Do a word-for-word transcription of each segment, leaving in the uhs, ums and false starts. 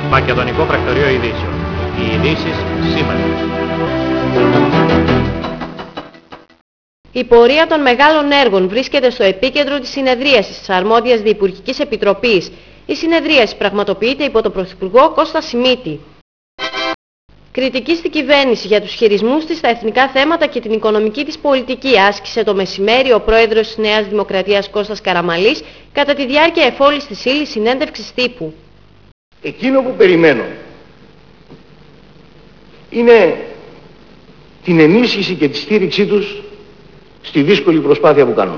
Μακεδονικό Πρακτορείο Ειδήσεων. Οι ειδήσεις σήμερα. Η πορεία των μεγάλων έργων βρίσκεται στο επίκεντρο της συνεδρίασης της Αρμόδιας Διυπουργικής Επιτροπής. Η συνεδρίαση πραγματοποιείται υπό τον Πρωθυπουργό Κώστα Σιμίτη. Κριτική στην κυβέρνηση για τους χειρισμούς της στα εθνικά θέματα και την οικονομική της πολιτική άσκησε το μεσημέρι ο πρόεδρος της Νέας Δημοκρατίας Κώστας Καραμαλής κατά τη διάρκεια εφόλης της ύλης συνέντευξης τύπου. Εκείνο που περιμένω είναι την ενίσχυση και τη στήριξή τους στη δύσκολη προσπάθεια που κάνουν.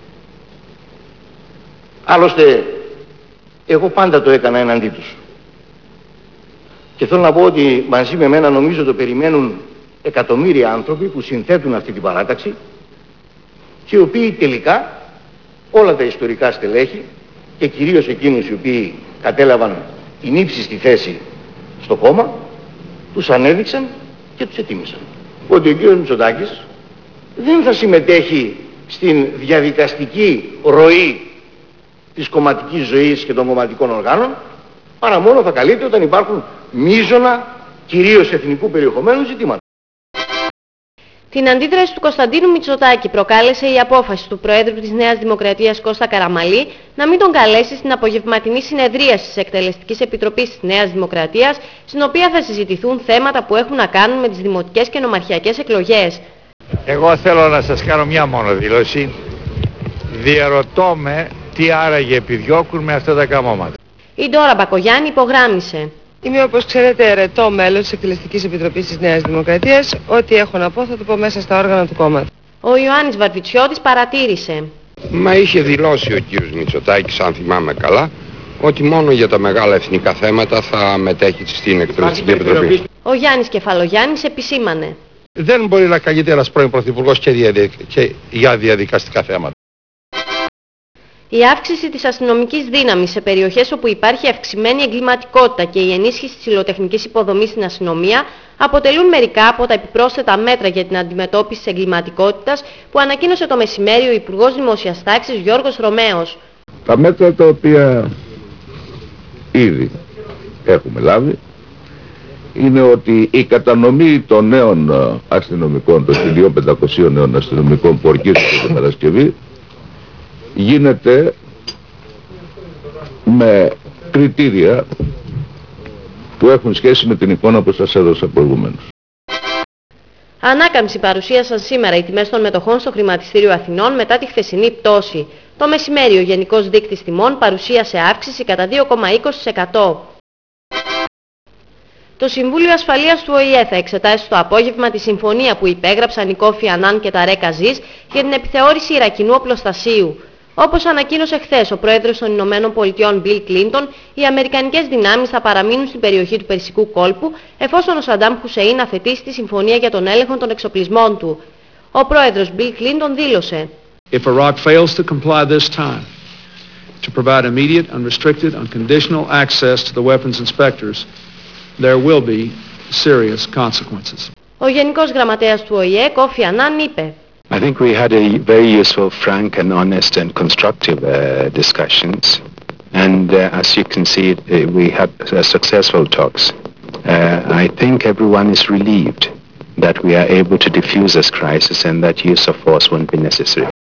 Άλλωστε, εγώ πάντα το έκανα εναντί τους. Και θέλω να πω ότι μαζί με μένα νομίζω το περιμένουν εκατομμύρια άνθρωποι που συνθέτουν αυτή την παράταξη και οι οποίοι τελικά όλα τα ιστορικά στελέχη και κυρίως εκείνους οι οποίοι κατέλαβαν την ύψιστη θέση στο κόμμα τους ανέδειξαν και τους ετοίμησαν. Ότι ο κύριος Μητσοτάκης δεν θα συμμετέχει στην διαδικαστική ροή της κομματικής ζωής και των κομματικών οργάνων, παρά μόνο θα καλείται όταν υπάρχουν μείζωνα, κυρίως εθνικού περιεχομένου ζητήματα. Την αντίδραση του Κωνσταντίνου Μητσοτάκη προκάλεσε η απόφαση του Προέδρου της Νέας Δημοκρατίας Κώστα Καραμαλή να μην τον καλέσει στην απογευματινή συνεδρίαση της Εκτελεστικής Επιτροπής της Νέας Δημοκρατίας, στην οποία θα συζητηθούν θέματα που έχουν να κάνουν με τις δημοτικές και νομαρχιακές εκλογές. Εγώ θέλω να σας κάνω μια μόνο δήλωση. Διαρωτώ με τι άραγε επιδιώκουν με αυτά τα καμώματα. Η Ντόρα Μπακογιάννη υπογράμμισε. Είμαι, όπως ξέρετε, ερετό μέλος της Εκτελεστικής Επιτροπής της Νέας Δημοκρατίας. Ό,τι έχω να πω θα το πω μέσα στα όργανα του κόμματος. Ο Ιωάννης Βαρβιτσιώτης παρατήρησε. Μα είχε δηλώσει ο κύριος Μητσοτάκης, αν θυμάμαι καλά, ότι μόνο για τα μεγάλα εθνικά θέματα θα μετέχει στην Εκτελεστική Επιτροπή. Ο Γιάννης Κεφαλογιάννης επισήμανε. Δεν μπορεί να καλείται ένας πρώην πρωθυπουργός και, διαδικ... και για διαδικαστικά θέματα. Η αύξηση της αστυνομικής δύναμης σε περιοχές όπου υπάρχει αυξημένη εγκληματικότητα και η ενίσχυση της υλοτεχνικής υποδομής στην αστυνομία αποτελούν μερικά από τα επιπρόσθετα μέτρα για την αντιμετώπιση της εγκληματικότητας που ανακοίνωσε το μεσημέρι ο Υπουργός Δημόσιας Τάξης Γιώργος Ρωμαίος. Τα μέτρα τα οποία ήδη έχουμε λάβει είναι ότι η κατανομή των νέων αστυνομικών, των χίλια πεντακοσίων νέων αστυνομικών που ορκίζονται την Παρασκευή, γίνεται με κριτήρια που έχουν σχέση με την εικόνα που σας έδωσα προηγουμένως. Ανάκαμψη παρουσίασαν σήμερα οι τιμές των μετοχών στο Χρηματιστήριο Αθηνών μετά τη χθεσινή πτώση. Το μεσημέρι ο Γενικός Δείκτης Τιμών παρουσίασε αύξηση κατά δύο κόμμα είκοσι τοις εκατό. Το Συμβούλιο Ασφαλείας του Ο Η Ε θα εξετάσει το απόγευμα τη συμφωνία που υπέγραψαν η Κόφι Ανάν και τα Ρέκα Ζής για την επιθεώρηση Ιρακινού οπλοστασίου. Όπως ανακοίνωσε χθες ο πρόεδρος των Ηνωμένων Πολιτειών Μπιλ Κλίντον, οι αμερικανικές δυνάμεις θα παραμείνουν στην περιοχή του Περσικού κόλπου εφόσον ο Σαντάμ Χουσεΐν αθετήσει τη συμφωνία για τον έλεγχο των εξοπλισμών του. Ο πρόεδρος Μπιλ Κλίντον δήλωσε: If Iraq fails to comply this time to provide immediate, unrestricted, unconditional access to the weapons inspectors, there will be serious consequences. Ο Γενικός Γραμματέας του Ο Η Ε, Κόφι Ανάν, είπε: I think we had a very useful, frank and honest and constructive uh, discussions, and uh, as you can see, uh, we had uh, successful talks. Uh, I think everyone is relieved that we are able to defuse this crisis and that use of force won't be necessary.